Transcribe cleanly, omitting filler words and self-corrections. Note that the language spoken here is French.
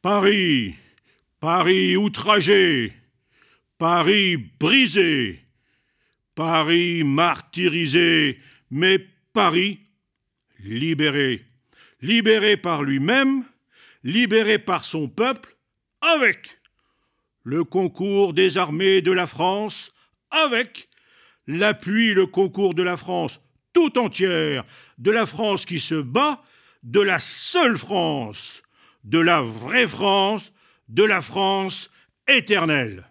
Paris, Paris outragé, Paris brisé, Paris martyrisé, mais Paris libéré. Libéré par lui-même, libéré par son peuple, avec le concours des armées de la France, avec l'appui, le concours de la France tout entière, de la France qui se bat, de la seule France, de la vraie France, de la France éternelle.